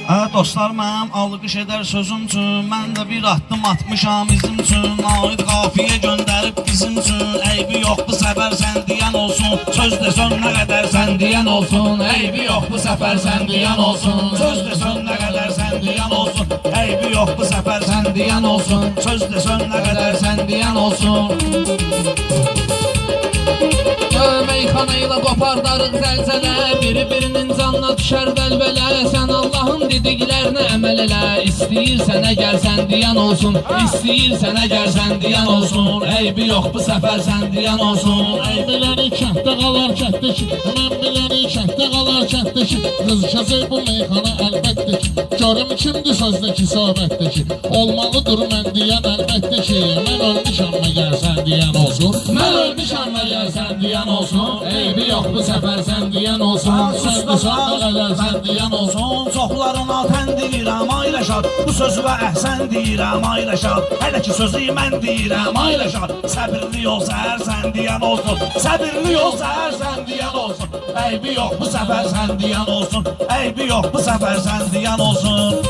Dostlar mənim alqış edər sözüm üçün, mən də bir addım atmışam izim üçün. Nahid qafiyə göndərib bizim üçün, eybi yox bu səfər sən deyən olsun. Söz desən nə qədər sən deyən olsun, eybi yox bu səfər sən deyən olsun. Söz desən nə qədər sən deyən olsun, eybi yox bu səfər sən deyən olsun. Söz desən nə qədər sən deyən olsun. Meyxanayla qopardarıq zəlzələ, biri-birinin canına düşər vəlvələ. Sən Allahın dediklərinə əməl elə, istəyirsən əgər sən deyən olsun, istəyirsən əgər sən deyən olsun. Eybi yox bu səfər sən deyən olsun. Ey biləni kənddə qalar kətdə ki, mən biləni kənddə qalar kətdə ki, qızışacaq bu meyxana əlbəttə ki, görüm kimdir sözdəki söhbətdə ki, olmalıdır mən deyən əlbəttə ki, mən ölmüşəm məgər sən deyən olsun, mən ölmüşəm məgər sən deyən olsun. Eybi yox bu səfər sən deyən olsun, sözdü sonda qədər sən deyən olsun. Çoxlarına tən deyirəm ayləşad, bu sözü əhsən deyirəm ayləşad. Hələ ki sözü mən deyirəm ayləşad. Səbirli ol səhər sən deyən olsun, səbirli ol səhər sən deyən olsun. Eybi yox bu səfər sən deyən olsun, eybi yox bu səfər sən deyən olsun.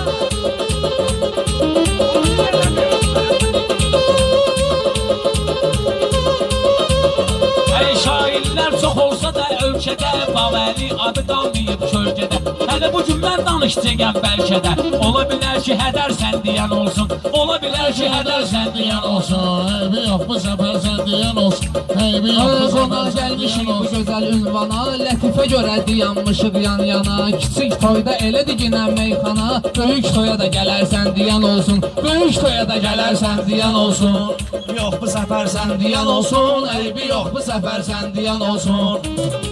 Şairlər çox olsa da ölkədə, Vavəli adı qalmayıb kölgədə. Hələ bu gün mən danışacağım bəlkə də, ola bilər ki hədər sən deyən olsun, ola bilər ki hədər sən deyən olsun. Eybi yox bu səfər sən deyən olsun, eybi yox bu səfər sən Gəlmişik deyən bu olsun. gözəl ünvana, lətifə görə dayanmışıq yan yana. Kiçik toyda elə diginə meyxana, böyük toya da gələrsən deyən olsun, böyük toya da gələrsən deyən olsun. Yox bu səfər sən deyən olsun, eybi yox bu səfər sən deyən olsun.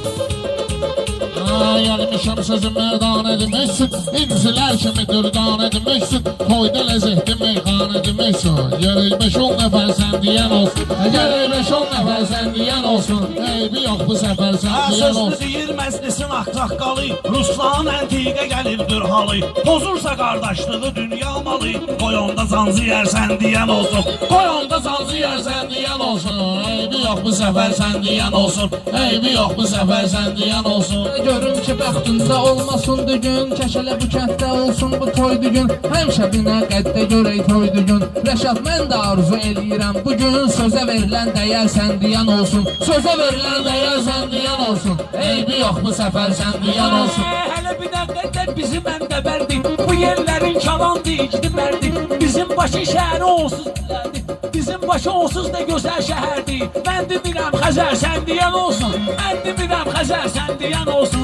Gəlmişəm sözüm mərdan edməksin, incilər kimi dürdan edməksin, toyda ləzətli meyxan edməksin. Gərək 5-10 nəfər sən deyən olsun, gərək 5-10 nəfər sən deyən olsun, eybi yox bu səfər sən deyən Sözlü olsun. deyir məclisin aqtaqqalı, Ruslan əntiqə gəlibdir halı. Pozursa qardaşlığı dünya malı, qoy onda zancı yersən deyən olsun, qoy onda zancı yersən deyən olsun. Eybi yox bu səfər sən deyən olsun, eybi yox bu səfər sən deyən olsun. Görüm ki bəxtində olmasın dügün, Kəşələ bu kənddə olsun bu toy dügün. Həmişə binə qəddə görək toy dügün. Rəşad mən də arzu eləyirəm bugün, sözə verilən dəyər sən deyən olsun, sözə verilən dəyər sən deyən olsun. Eybi yox bu səfər sən deyən olsun. Hələ bir dəqiqə bizim əndəbərdir, bu yerlərin kalandı ikdi bərdi. Bizim başı şəhəri onsuz bilərdi, bizim başı onsuz da gözəl şəhərdir. Mən demirəm Xəzər sən deyən olsun, mən demirəm Xəzər sən deyən olsun.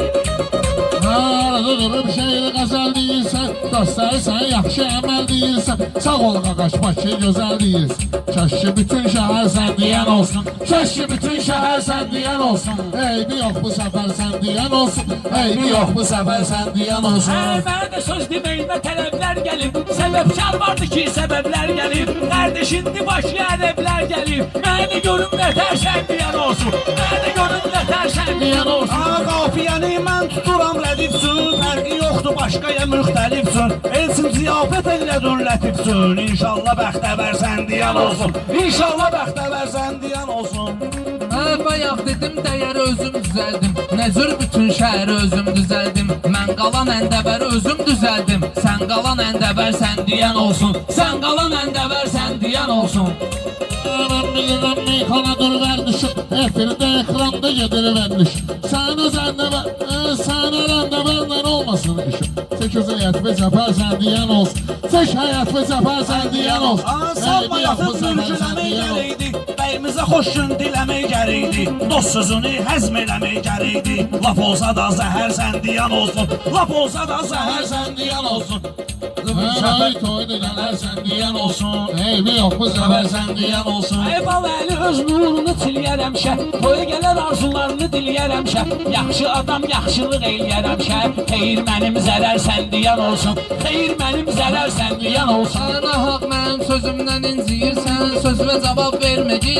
Arada durub şehri qəzəl deyirsən, göstərirsən yaxşı əməl deyirsən, sağ ol qaqaş Bakı gözəl deyirsən. Kəşki bütün şəhər sən deyən olsun, kəşki bütün şəhər sən deyən olsun. Eybi yox bu səfər sən deyən olsun, eybi yox bu səfər sən deyən olsun. Mənə də söz deməyimə tələblər gəlib, səbəbkar vardı ki səbəblər gəlib. Qardeşindi başlı ədəblər gəlib, məni görüm nətər sən deyən olsun, məni görüm nətər sən deyən olsun. Qafiyəni mən tuturam lədifsün, fərqi yoxdur başqaya müxtəlifsün. Elçin ziyafət elədün lətifsün, İnşallah bəxtəvər sən deyən olsun, İnşallah bəxtəvər sən deyən olsun. Bayaq dedim dəyəri özüm düzəldim, Nəzür bütün şəhəri özüm düzəldim. Mən qalan əndəbəri özüm düzəldim, sən qalan əndəbər sən deyən olsun, sən qalan əndəbər sən deyən olsun. Mən bilirəm meyxanadır vərdişim, efirdə ekranda gedir vərdiş. Sən öz əndəbər, sən el əndəbərlə olmasın işim. Çək öz həyat və cəfər sən deyən olsun, çək həyat və cəfər sən deyən olsun. Salma yatıb mülküləmək gələydi, bəyimizə xoş gün diləmək gələydi. Dost sözünü həzm eləmək gələydi, laf olsa da zəhər sən deyən olsun, laf olsa da zəhər sən deyən olsun. Ay toyda gələr sən deyən olsun, eybi yox bu səfər sən deyən olsun. Vəli öz nurunu tiliyərəm şə, toya gələr arzularını diliyərəm şə. Yaxşı adam yaxşılıq eləyərəm şə, xeyir mənim zərər sən deyən olsun, xeyir mənim zərər sən deyən olsun. Nahaq mənim sözümdən inciyirsən, söz və cavab vermə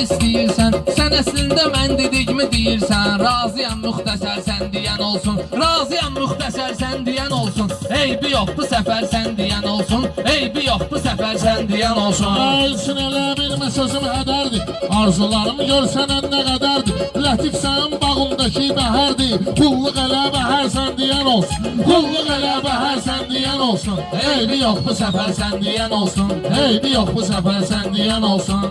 istəyirsən, sən əslində mən dediyimi deyirsən. Razıyam müxtəsər sən deyən olsun, razıyam müxtəsər sən deyən olsun. Eybi yox bu səfər sən deyən olsun, eybi yox bu səfər sən deyən olsun. Əlsin elə bilmə sözüm hədərdir, arzularımı görsənən nə qədərdir. Lətif sənin bağındakı bəhərdir, qulluq elə bəhər sən deyən olsun, qulluq elə bəhər sən deyən olsun. Eybi yox bu səfər sən deyən olsun, eybi yox bu səfər sən deyən olsun.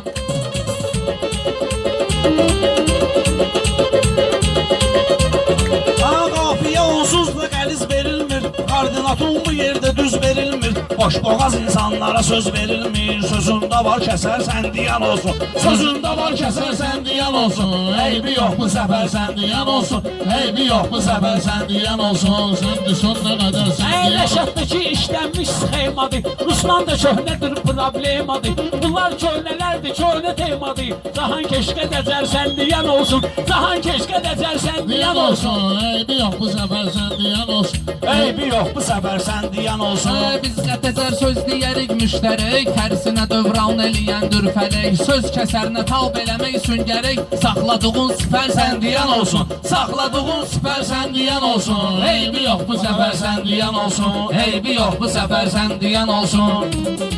Qafiyə onsuz da qəliz verilmir, koordinatın bu yerdə düz verilmir. Boş-boğaz insanlara söz verilmir, sözündə var kəsər sən deyən olsun, sözündə var kəsər sən deyən olsun. Eybi yox bu səfər sən deyən olsun, eybi yox bu səfər sən deyən olsun. Sən düşün nə qədər sən deyən olsun. Rəşatdakı işlənmiş sxemadır, Ruslan da köhnədir problemadır. Bunlar köhnələrdir, köhnə temadır. Cahan keşkə dəcər sən deyən olsun, Cahan keşkə dəcər sən deyən olsun. Eybi yox bu səfər sən deyən olsun. Eybi yox bu səfər sən deyən olsun. Biz qətəcər söz deyərik müştərək, tərsinə dövran eləyən dürfərək. Söz kəsərinə tab eləmək üçün gərək, saxladığın sipər sən deyən olsun, saxladığın sipər sən deyən olsun. Eybi yox bu səfər sən deyən olsun, eybi yox bu səfər sən deyən olsun.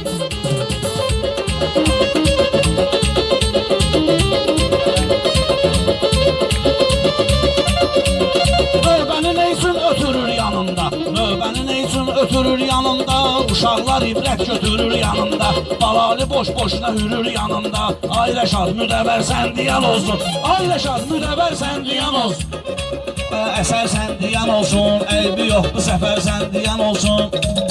Növbəni nə üçün ötürür yanında, növbəni nə üçün ötürür yanında. Uşaqlar ibrət götürür yanında, balali boş-boşuna hürür yanında. Ay Rəşad müdəvər sən deyən olsun, ay Rəşad müdəvər sən deyən olsun. Əsər sən deyən olsun, eybi yox bu səfər sən deyən olsun.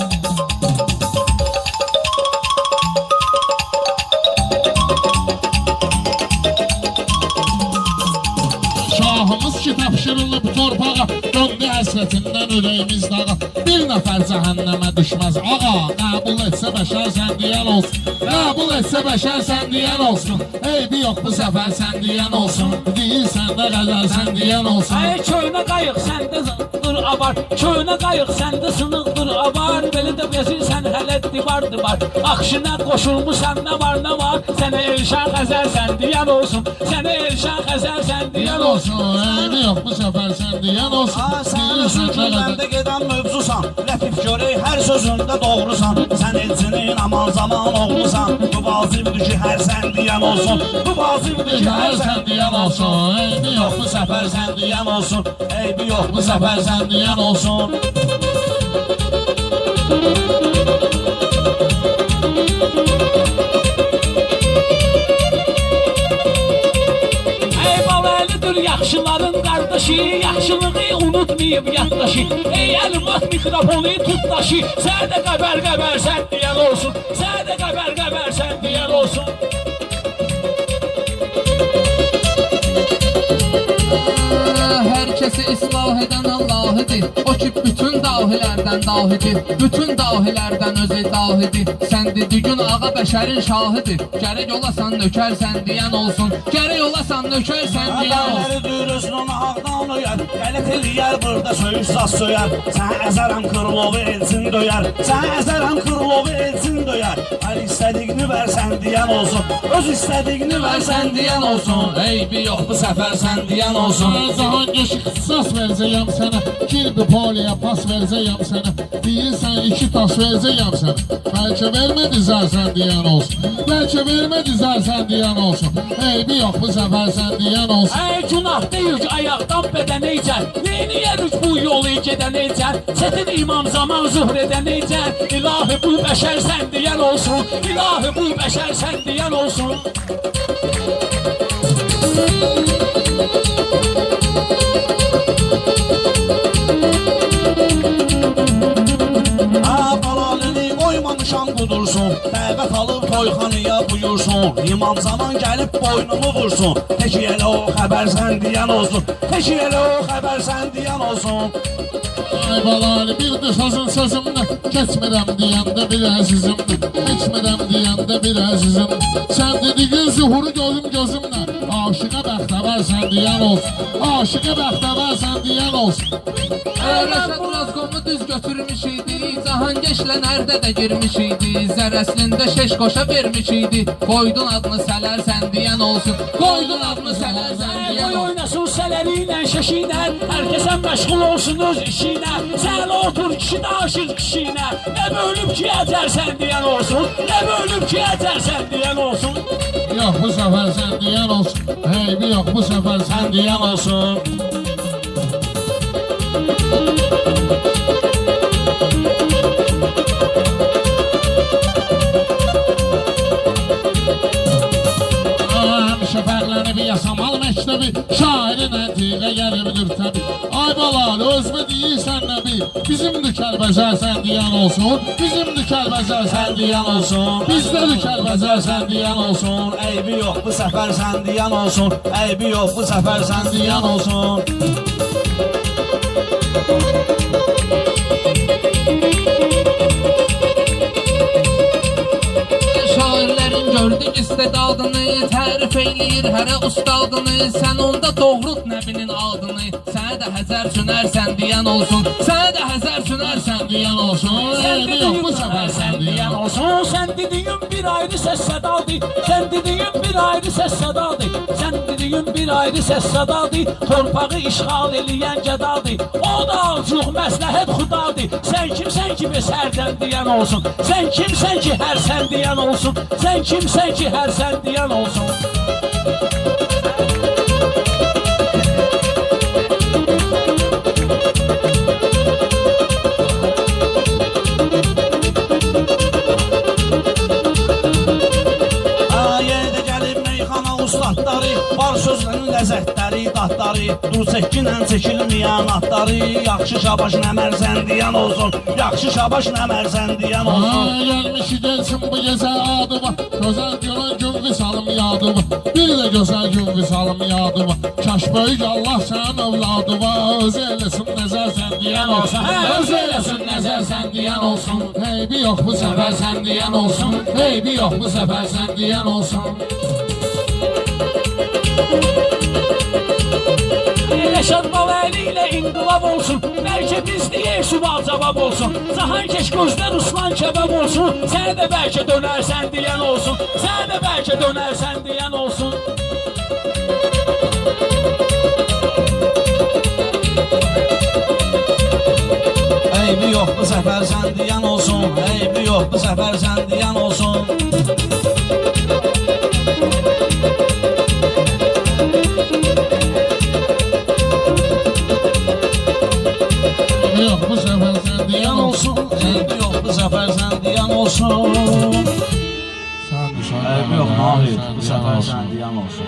Şahımız ki tapşırılıb torpağa, döndü həsrətindən ürəyimiz dağa. Bir nəfər cəhənnəmə düşməz ağa, qəbul etsə bəşər sən deyən olsun, qəbul etsə bəşər sən deyən olsun. Eybi yox bu səfər sən deyən olsun, deyirsən də qəzəl sən deyən olsun. Ay köhnə qayıq səndə zınqdır avar, köhnə qayıq səndə sınıqdır avar. Belə də bezirsən hələ divar. Axşına qoşulmusan nə var nə var, sənə Elşən Xəzər sən deyən olsun, sənə Elşən Xəzər sən deyən olsun. Eybi yox bu səfər sən deyən olsun, Sən özün deyirsən də gündəndə gedən mövzusan, Lətif görək hər sözündə doğrusan. Sən elçinin aman zaman oğlusan, bu vacibdir ki hər sən deyən olsun, bu vacibdir ki hər sən deyən olsun. Eybi yox bu səfər sən deyən olsun, eybi yox bu səfər sən deyən olsun. Ey Babəlidir yaxşıların qardaşı, yaxşılığı unutmayıb yaddaşı. Ey əlimat mikrofonu tutdaşı, sənə qəbər sən deyən olsun, sənə qəbər sən deyən olsun. Hər kəsi islah edən Allahidir, o ki bütün dahilərdən dahidir, bütün dahilərdən özü dahidir. Sən dediyin ağa bəşərin şahidir, gərək olasan nökər sən deyən olsun, gərək olasan nökər sən deyən olsun. Ədələri dürüsün onu ağdan oyar, qələt eləyər burada söyüş saz söyər. Sən əzərəm Krılovu elçin döyər, sən əzərəm Krılovu elçin döyər. Ay istədiyini versən deyən olsun, öz istədiyini versən deyən olsun. Eybi yox bu səfər sən deyən olsun. Cahan Göş ixtisas verəcəyəm sənə, kirbi poliyə pas verəcəyəm sənə. Deyirsən iki tas verəcəyəm sənə, bəlkə vermə dizərsən deyən olsun, bəlkə vermə dizərsən deyən olsun. Eybi yox bu səfər sən deyən olsun. Ey günah deyil ki ayaqdan bədənə icər, neyniyərik bu yolu gedənə icər. Çətin imam zaman zuhr edənə icər. İlahi bu bəşər sən deyən olsun, İlahi bu bəşər sən deyən olsun. Balalini qoymamışam qudursun, dəvət alıb toyxanıya buyursun. İmam zaman gəlib boynumu vursun, tək elə o xəbər sən deyən olsun, tək elə o xəbər sən deyən olsun. Ay balali bir de sözümlə, keçmirəm deyəndə bir əzizimdir, keçmirəm deyəndə bir əzizimdir. Sən dediyin zuhuru gözümlə, aşıqa bəxtəvər sən deyən olsun, aşıqa bəxtəvər sən deyən olsun. Rəşad Razqomu düz götürmüş idi, Cahangeşlə nerede de girmiş idi, zərəslində şeş qoşa vermiş idi. Qoydun adını Sələr sən deyən olsun, qoydun adını Sələr sən deyən Qoy olsun. oynasın sələriyle, şeşiyle, herkese meşgul olsun öz işine. Sen otur kişi de aşır kişine. Ne bölüp ki edersen diyen olsun, ne bölüp ki edersen diyen olsun. Yok bu sefer sen diyen olsun. Hey bir yok bu sefer sen diyen olsun. Şefərlənib yasamal məktəbi, şairin əntiqə gəlibdir təbi. Ay balal, özmü deyirsən nəbi, bizimdir Kəlbəzər sən deyən olsun, bizimdir Kəlbəzər sən deyən olsun, bizdədir Kəlbəzər sən deyən olsun. Eybi yox bu səfər sən deyən olsun, eybi yox bu səfər sən deyən olsun. Şairlərin gördük istedadını, tərif eyləyir hərə ustadını. Sən onda doğrult nəbinin adını, sənə də Həzər sünərsən deyən olsun, sənə də Həzər sünərsən deyən olsun. Eybi yox bu səfər sən deyən olsun. Sen dediğin bir ayrı ses sedadı. Sen dediğin bir ayrı ses sedadı. Sen dediğin bir ayrı ses sedadı. Torpağı işgal eleyen cedadı. O da azıcık məsləhət xudadı. Sen kimsen ki bir sərdən diyen olsun. Sen kimsen ki her sen diyen olsun. Sen kimsen ki her sen diyen olsun. Var sözlərin ləzzətləri, dadları, dur çəkinən çəkilməyən atları. Yaxşı şabaş nəmərsən deyən olsun, yaxşı şabaş nəmərsən deyən olsun. Gelmişi gelsin bu gecə adıma, gözəl görən gün visalım yadıma, bir də gözəl gün visalım yadıma. Kaş böyük Allah sənin övladıma, öz eləsin nəzər sən deyən olsun, öz eləsin nəzər sən deyən olsun. Eybi yox bu səfər sən deyən olsun, eybi yox bu səfər sən deyən olsun. Reşat Babəli ilə inqilab olsun. Bəlkə biz deyək sual cavab olsun. Cahankeş gözlər Ruslan kəbab olsun. Sənə də bəlkə dönərsən deyən olsun. Sənə də bəlkə dönərsən deyən olsun. Eybi yox bu səfər sən deyən olsun, eybi yox bu səfər sən deyən olsun. Yok bu sefer sen diyen olsun, Eybi yox bu səfər sən deyən olsun. sen düşen Eybi yox, Mahir, bu səfər sən deyən olsun.